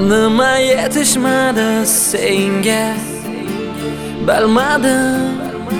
Nima yetishmadi senga bilmadim.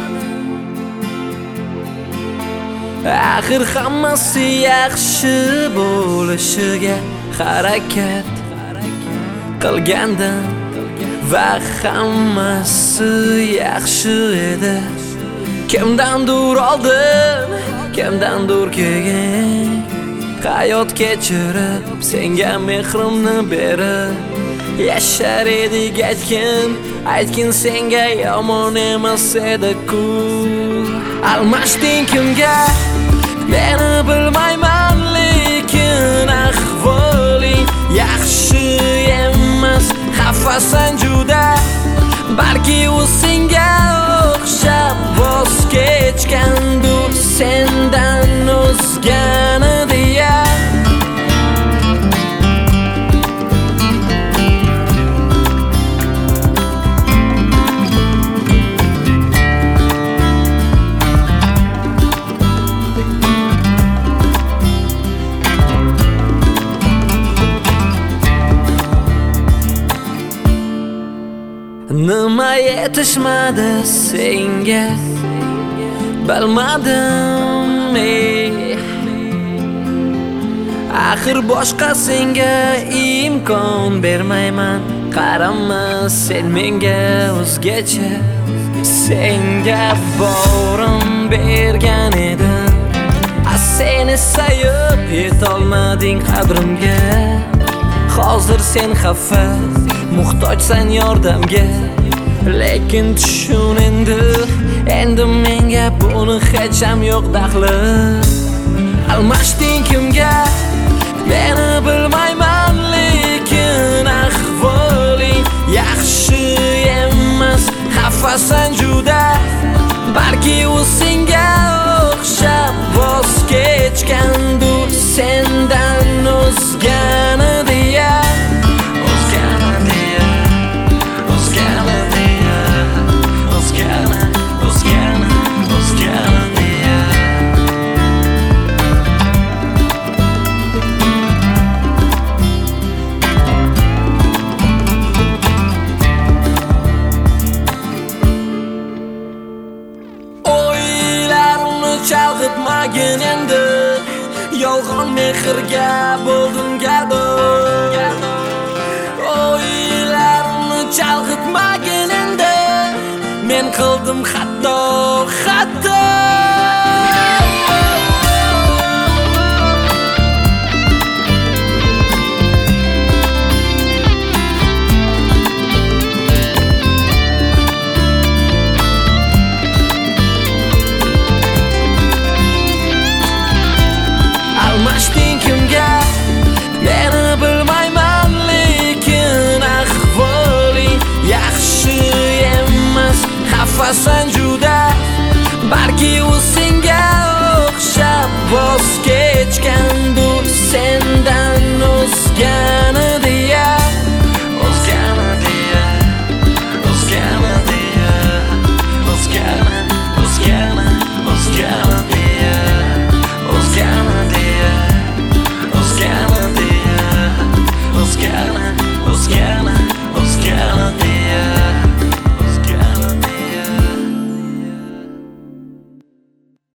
Axir hammasi yaxshi bo'lishiga harakat qilgandim va hammasi yaxshi edi. Kimdandir oldin, kimdandir keyin hayot kechirib senga mehrimni berib yashar edik. Aytgin senga yomon emas edi-ku. Almashding kimga meni bilmayman, lekin ahvoling yaxshi emas. Xafasan juda, balki u senga o'xshab voz kechgandir sendan o'zgani deya. Nima yetishmadi senga bilmadim. Axir boshqa senga imkon bermayman. Qarama sen menga o'zgacha, senga borim bergan edim. Sen esa yetolmading qadrimga. Hozir sen xafa, muhtojsan yordamga, lekin tushun endi menga buni hech ham yo'q daxli. Almashding kimga meni bilmayman, lekin ahvoling yaxshi emas. Xafasan juda, balki u senga o'xshab voz kechgandir sendan o'zgani deya. Chalg'itmagin endi, yolg'on mehrga bo'ldim gado. O'ylarimni chalg'itmagin endi, men qildim xato. Almashding kimga meni bilmayman, lekin ahvoling yaxshi emas. Xafasan juda, balki u